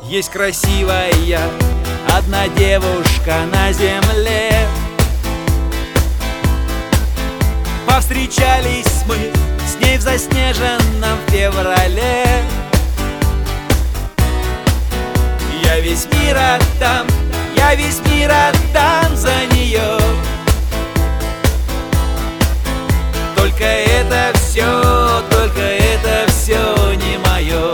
Есть красивая одна девушка на земле. Повстречались мы с ней в заснеженном феврале. Я весь мир отдам, я весь мир отдам за нее. Только это все не мое.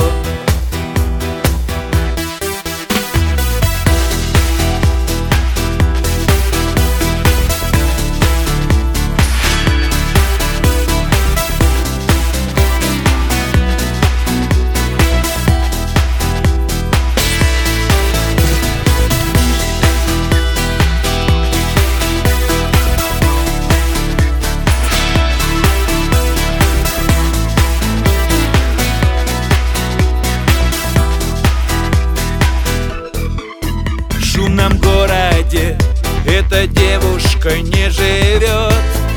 В шумном городе эта девушка не живет.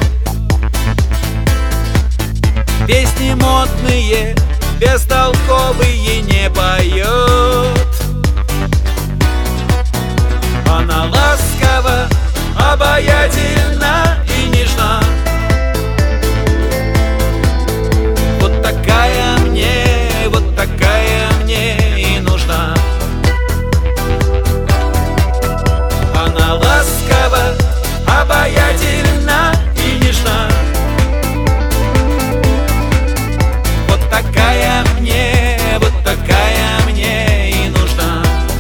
Песни модные, бестолковые не поет. Она ласкова, обаятельна и нежна. Вот такая мне и нужна. Она ласкова, обаятельна и нежна. Вот такая мне и нужна.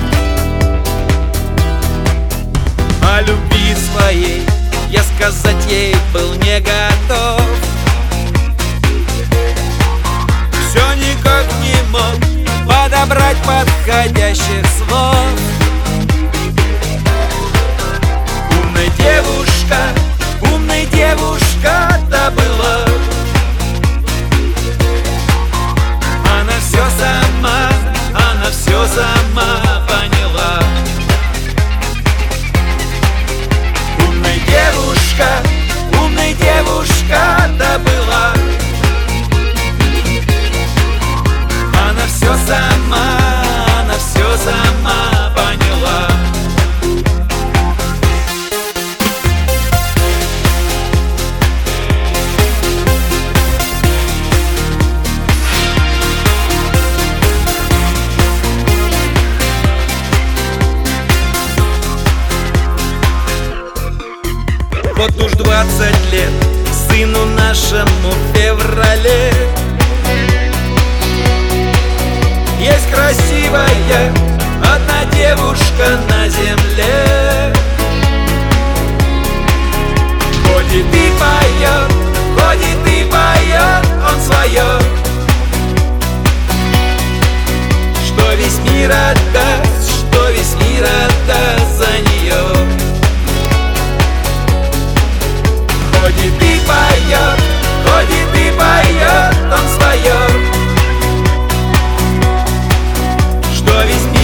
О любви своей я сказать ей был не готов. Все никак не мог подобрать подходящих слов. Умная девушка-то была. Она все сама поняла. Умная девушка-то была. Она все сама поняла. Вот уж 20 лет сыну нашему в феврале. Есть красивая одна девушка на земле. Ходит и поет он свое. Что весь мир отдаст за нее. Ходит и поет он свое. Что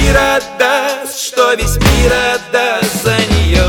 весь мир отдаст за нее.